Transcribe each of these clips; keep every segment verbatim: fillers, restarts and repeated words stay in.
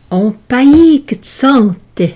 Un pays que sente.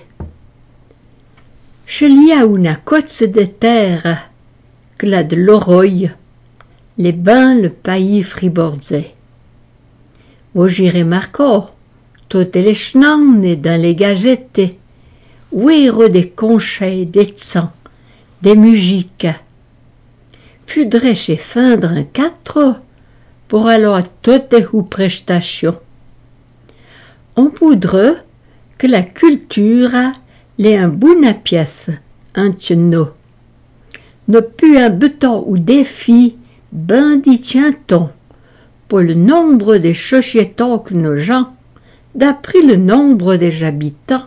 Ce lia una côte de terre, que la de l'oroille, les bains le pays fribordzais. Wo j'irai marco, toutes les chenannes dans les gagettes, ouiro des conchets, des tsans, des musiques. Fudrait chez feindre un quatre, pour alors toutes ou prestations. On poudre que la culture l'est un bonne pièce, un tchenno. Ne plus un beton ou défi, ben dit tient-on, pour le nombre des sociétés que nos gens, d'après le nombre des habitants.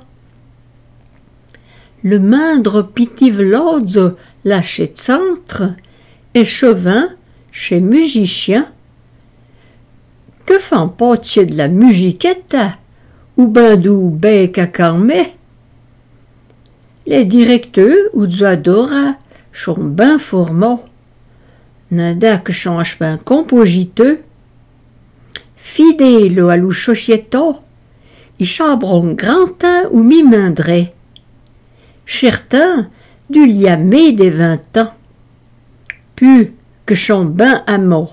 Le moindre pitive l'autre là chez centre, et chevin chez musicien. Que font pas de la musiquette, ou ben d'où bec à carmé? Les directeurs ou d'adora sont ben formaux. Nada que change ben compositeux. Fidèle à l'ou sociéto, ils chabron grand temps ou mi mindré. Certains du liamé des vingt ans. Pu que sont ben à mot.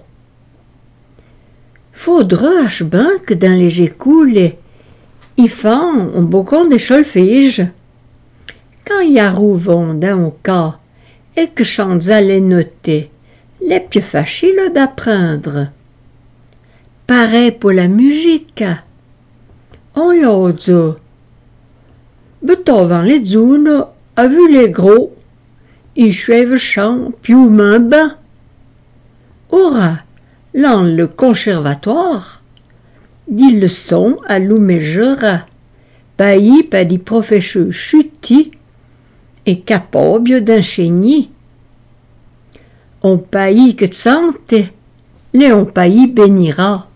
Faudra ben que dans les écoles, ils font un beaucoup de solfège. Quand y arrivent dans un cas et que chants à les noter, les plus facile d'apprendre. Pareil pour la musique. On y a dit, Beethoven les zones a vu les gros, ils suivent chant puis ou main bain. Ora, dans le conservatoire, dit le son à l'oumégera, pays par des professeurs chutis et capables d'enseigner. On pays que sente, les on pays bénira.